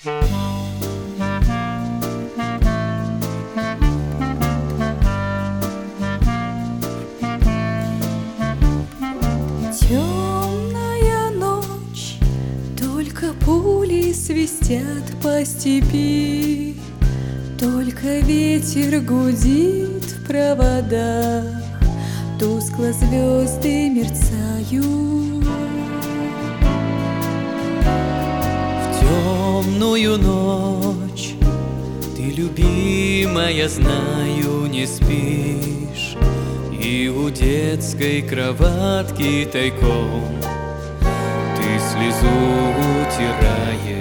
Темная ночь, только пули свистят по степи, только ветер гудит в проводах, тускло звезды мерцают. В темную ночь ты, любимая, знаю, не спишь, и у детской кроватки тайком ты слезу утираешь.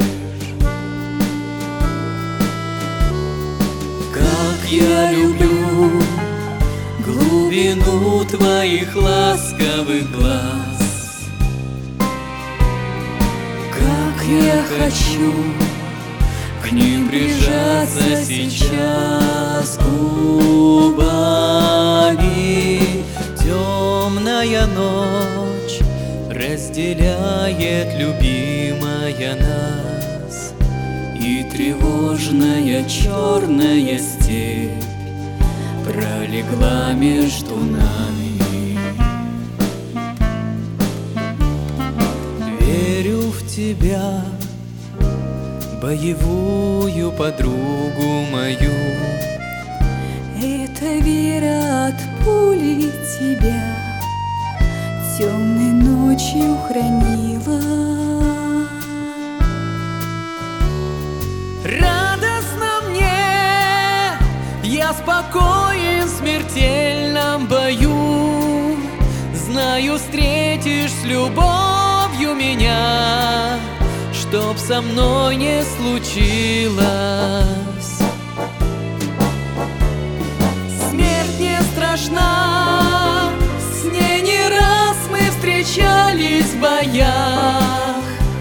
Как я люблю глубину твоих ласковых глаз, Как я хочу к ним прижаться сейчас губами. Темная ночь разделяет, любимая, нас, и тревожная черная степь пролегла между нами. Верю в тебя, боевую подругу мою. эта вера от пули тебя темной ночью хранила. Радостно мне, я спокоен в смертельном бою. Знаю, встретишь с любовью меня, чтоб со мной не случилось. Смерть не страшна, с ней не раз мы встречались в боях.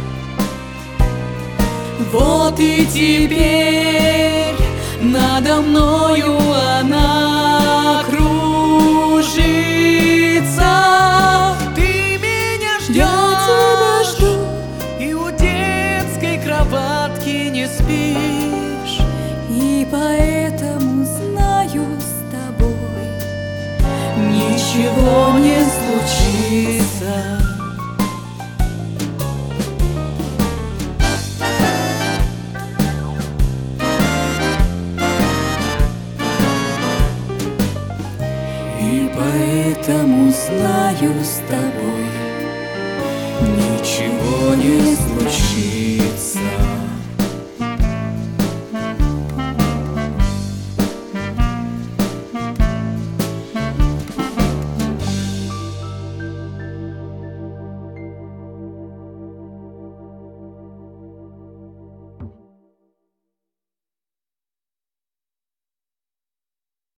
Вот и теперь надо мною она кружится. Ты меня ждешь, Я тебя жду, и у детской кроватки не спишь. и поэтому знаю, с тобой Ничего не случится. И поэтому знаю, с тобой